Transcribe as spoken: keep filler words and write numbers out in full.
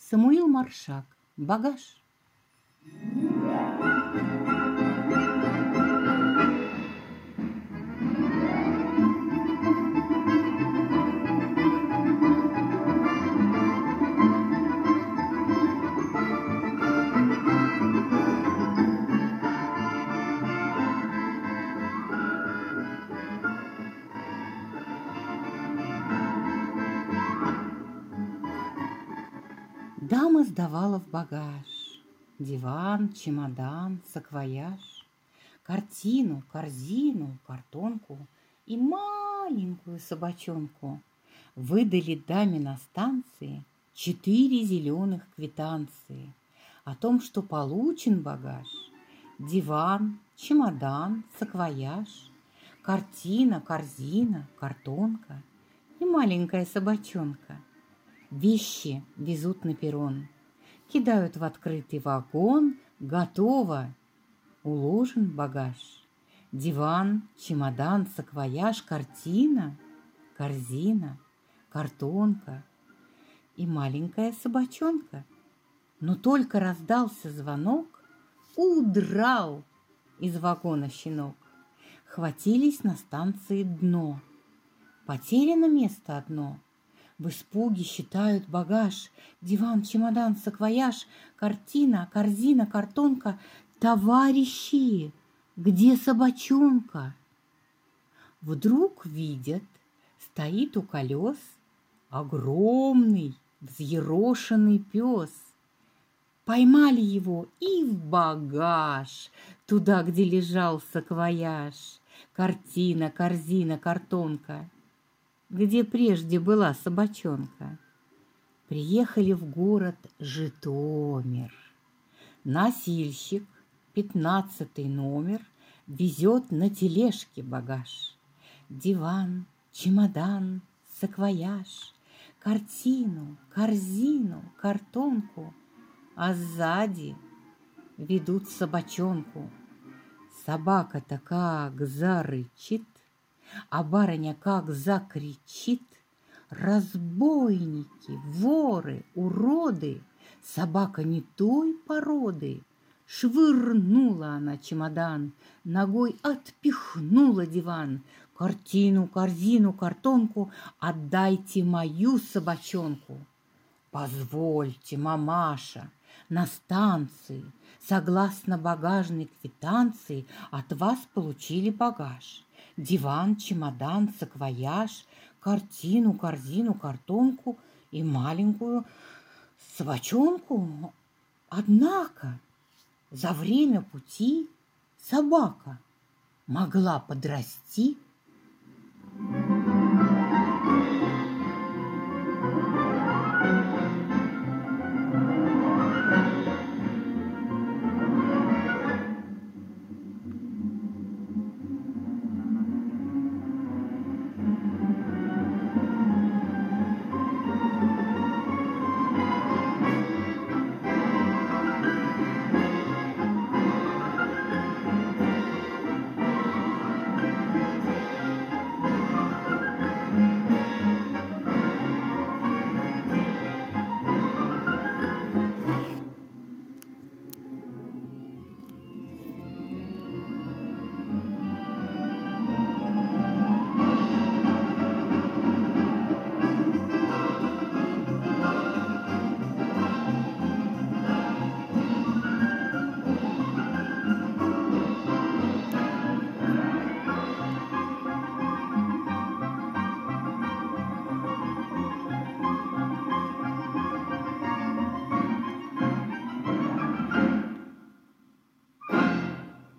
Самуил Маршак. Багаж. Дама сдавала в багаж диван, чемодан, саквояж, картину, корзину, картонку и маленькую собачонку. Выдали даме на станции четыре зеленых квитанции о том, что получен багаж: диван, чемодан, саквояж, картина, корзина, картонка и маленькая собачонка. Вещи везут на перрон, кидают в открытый вагон, готово, уложен багаж. Диван, чемодан, саквояж, картина, корзина, картонка и маленькая собачонка. Но только раздался звонок, удрал из вагона щенок. Хватились на станции дно. Потеряно место одно. В испуге считают багаж: диван, чемодан, саквояж, картина, корзина, картонка. Товарищи, где собачонка? Вдруг видят, стоит у колес огромный взъерошенный пес. Поймали его и в багаж, туда, где лежал саквояж, картина, корзина, картонка. Где прежде была собачонка. Приехали в город Житомир. Носильщик, пятнадцатый номер, везет на тележке багаж: диван, чемодан, саквояж, картину, корзину, картонку, а сзади ведут собачонку. Собака-то как зарычит, а барыня как закричит: разбойники, воры, уроды, собака не той породы. Швырнула она чемодан, ногой отпихнула диван. Картину, корзину, картонку отдайте мою собачонку. Позвольте, мамаша, на станции, согласно багажной квитанции, от вас получили багаж: диван, чемодан, саквояж, картину, корзину, картонку и маленькую собачонку. Однако за время пути собака могла подрасти.